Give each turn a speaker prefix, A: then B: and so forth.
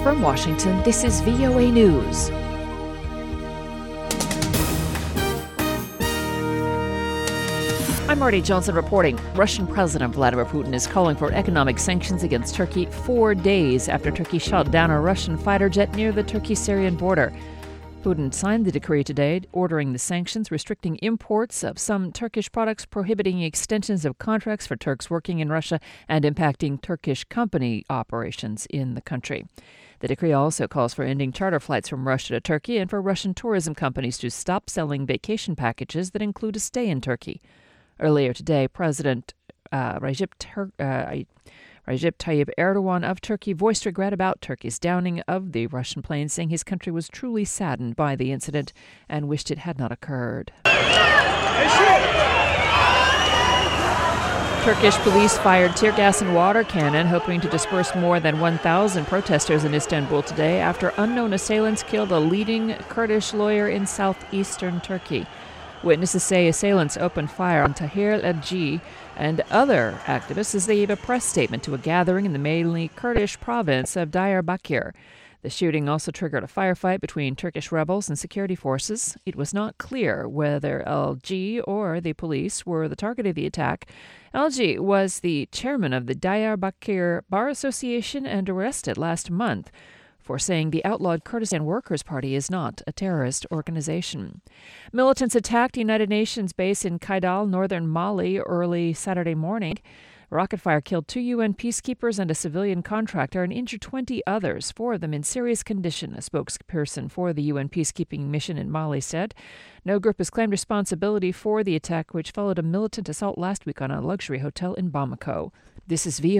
A: From Washington, this is VOA News. I'm Marty Johnson reporting. Russian President Vladimir Putin is calling for economic sanctions against Turkey 4 days after Turkey shot down a Russian fighter jet near the Turkey-Syrian border. Putin signed the decree today, ordering the sanctions, restricting imports of some Turkish products, prohibiting extensions of contracts for Turks working in Russia, and impacting Turkish company operations in the country. The decree also calls for ending charter flights from Russia to Turkey and for Russian tourism companies to stop selling vacation packages that include a stay in Turkey. Earlier today, President Recep Tayyip Erdogan of Turkey voiced regret about Turkey's downing of the Russian plane, saying his country was truly saddened by the incident and wished it had not occurred. Turkish police fired tear gas and water cannon, hoping to disperse more than 1,000 protesters in Istanbul today after unknown assailants killed a leading Kurdish lawyer in southeastern Turkey. Witnesses say assailants opened fire on Tahir Elci and other activists as they gave a press statement to a gathering in the mainly Kurdish province of Diyarbakir. The shooting also triggered a firefight between Turkish rebels and security forces. It was not clear whether Elci or the police were the target of the attack. Elci was the chairman of the Diyarbakir Bar Association and arrested last month for saying the outlawed Kurdistan Workers' Party is not a terrorist organization. Militants attacked a United Nations base in Kidal, northern Mali, early Saturday morning. Rocket fire killed 2 UN peacekeepers and a civilian contractor and injured 20 others, 4 of them in serious condition, a spokesperson for the UN peacekeeping mission in Mali said. No group has claimed responsibility for the attack, which followed a militant assault last week on a luxury hotel in Bamako. This is VOA.